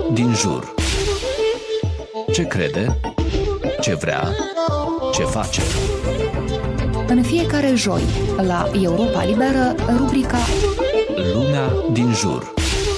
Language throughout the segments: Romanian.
din jur. Ce crede? Ce vrea? Ce face? În fiecare joi, la Europa Liberă, rubrica Lumea din jur.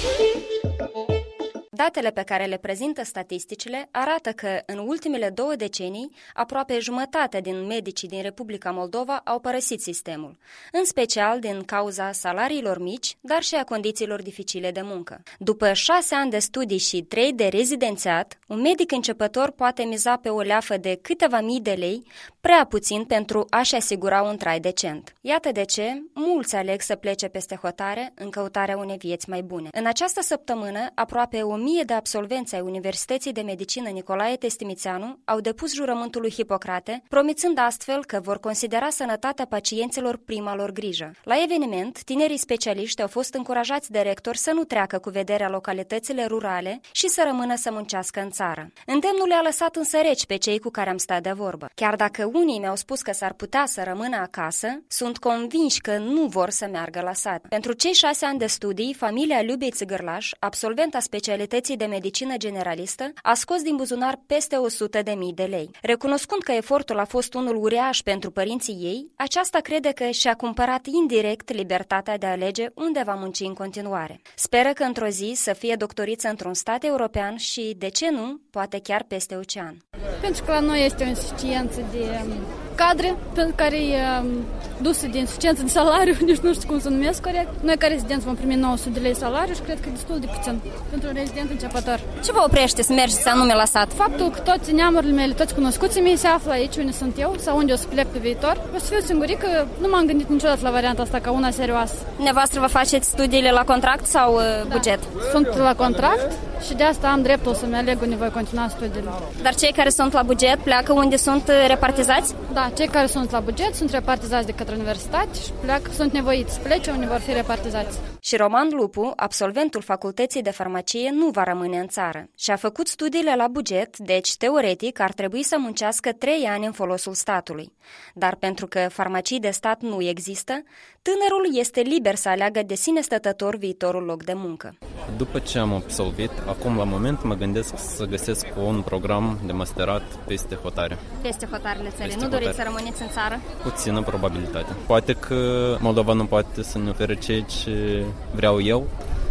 Datele pe care le prezintă statisticile arată că în ultimele 2 decenii aproape jumătate din medicii din Republica Moldova au părăsit sistemul, în special din cauza salariilor mici, dar și a condițiilor dificile de muncă. După 6 ani de studii și 3 de rezidențiat, un medic începător poate miza pe o leafă de câteva mii de lei, prea puțin pentru a-și asigura un trai decent. Iată de ce mulți aleg să plece peste hotare în căutarea unei vieți mai bune. În această săptămână, aproape 1000 de absolvenți ai Universității de Medicină Nicolae Testimițeanu au depus jurământul lui Hipocrate, promițând astfel că vor considera sănătatea pacienților prima lor grijă. La eveniment, tinerii specialiști au fost încurajați de rector să nu treacă cu vederea localitățile rurale și să rămână să muncească în țară. Îndemnul le-a lăsat însă reci pe cei cu care am stat de vorbă. Chiar dacă unii mi-au spus că s-ar putea să rămână acasă, sunt convinși că nu vor să meargă la sat. Pentru cei 6 ani de studii, familia Liubei Țigârlaș, absolventa specialității de medicină generalistă, a scos din buzunar peste 100.000 de lei. Recunoscând că efortul a fost unul uriaș pentru părinții ei, aceasta crede că și-a cumpărat indirect libertatea de a alege unde va munci în continuare. Speră că într-o zi să fie doctoriță într-un stat european și, de ce nu, poate chiar peste ocean. Pentru că la noi este o insuficiență de cadre pentru care e dusă de insuficiență de salariu, nici nu știu cum să numesc corect. Noi ca rezidenți vom primi 900 de lei salariu și cred că e destul de puțin pentru un rezident începător. Ce vă oprește să mergeți anume la sat? Faptul că toți neamurile mele, toți cunoscuții mei se află aici unde sunt eu sau unde o să plec pe viitor. O să fiu singurică, nu m-am gândit niciodată la varianta asta ca una serioasă. Nevoastră vă faceți studiile la contract sau buget? Sunt la contract și de asta am dreptul să-mi aleg unde voi continua studiile. Dar cei care sunt la buget pleacă unde sunt repartizați? Da, cei care sunt la buget sunt repartizați de către universitate și sunt nevoiți să plece unde vor fi repartizați. Și Roman Lupu, absolventul Facultății de Farmacie, nu va rămâne în țară. Și-a făcut studiile la buget, deci teoretic ar trebui să muncească 3 ani în folosul statului. Dar pentru că farmacii de stat nu există, tânărul este liber să aleagă de sine stătător viitorul loc de muncă. După ce am absolvit, acum la moment mă gândesc să găsesc un program de masterat peste hotare. Peste hotarele țării. Nu doriți să rămâneți în țară? Puțină probabilitate. Poate că Moldova nu poate să ne ofere ceea ce vreau eu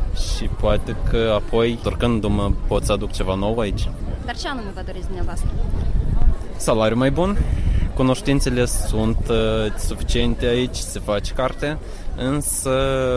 și poate că apoi, întorcându-mă, pot să aduc ceva nou aici. Dar ce anume vă doriți dumneavoastră? Salariu mai bun, cunoștințele sunt suficiente aici, se face carte, însă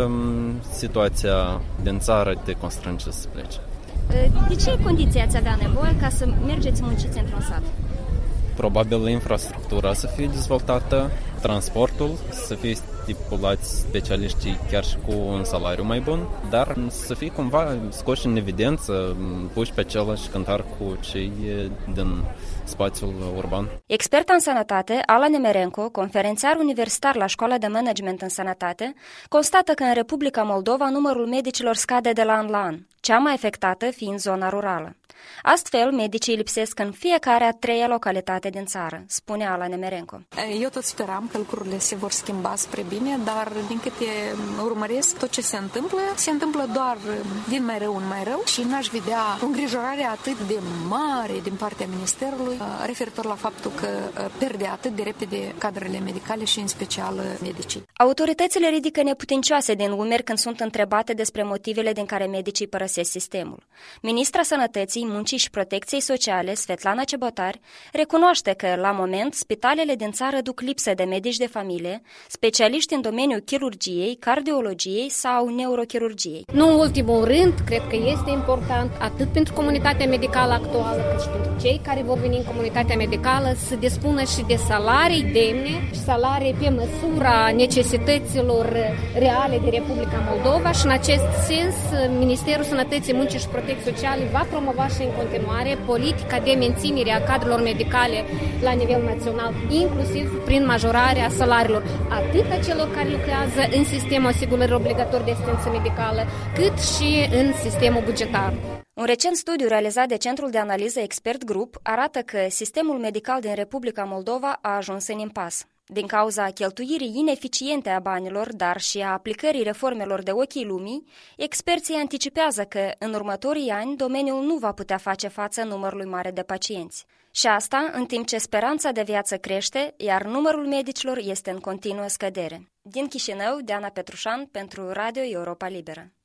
situația din țară te constrânge să pleci. De ce condiții ați avea nevoie ca să mergeți munciți într-un sat? Probabil infrastructura să fie dezvoltată, transportul, să fie stipulați specialiștii chiar și cu un salariu mai bun, dar să fie cumva scoși în evidență, puși pe același cântar cu cei din spațiul urban. Experta în sănătate, Ala Nemerenco, conferențiar universitar la Școala de Management în Sănătate, constată că în Republica Moldova numărul medicilor scade de la an la an, cea mai afectată fiind zona rurală. Astfel, medicii lipsesc în fiecare a 3-a localitate din țară, spune Ala Nemerenco. Eu tot speram că lucrurile se vor schimba spre bine, dar din câte urmăresc, tot ce se întâmplă doar din mai rău în mai rău și n-aș vedea o îngrijorare atât de mare din partea Ministerului referitor la faptul că pierde atât de repede cadrele medicale și în special medicii. Autoritățile ridică neputincioase din umeri când sunt întrebate despre motivele din care medicii părăsesc sistemul. Ministra Sănătății, Muncii și Protecției Sociale, Svetlana Cebotari, recunoaște că, la moment, spitalele din țară duc lipsă de medici de familie, specialiști în domeniul chirurgiei, cardiologiei sau neurochirurgiei. Nu în ultimul rând, cred că este important, atât pentru comunitatea medicală actuală, cât și pentru cei care vor veni în comunitatea medicală, să dispună și de salarii demne și salarii pe măsura necesităților reale de Republica Moldova și, în acest sens, Ministerul Sănătății, Muncii și Protecției Sociale va promova și în continuare politica de menținere a cadrelor medicale la nivel național, inclusiv prin majorarea salariilor, atât a celor care lucrează în sistemul asigurării obligatorii de asistență medicală, cât și în sistemul bugetar. Un recent studiu realizat de Centrul de Analiză Expert Group arată că sistemul medical din Republica Moldova a ajuns în impas. Din cauza cheltuirii ineficiente a banilor, dar și a aplicării reformelor de ochii lumii, experții anticipează că în următorii ani domeniul nu va putea face față numărului mare de pacienți. Și asta în timp ce speranța de viață crește, iar numărul medicilor este în continuă scădere. Din Chișinău, Diana Petrușan pentru Radio Europa Liberă.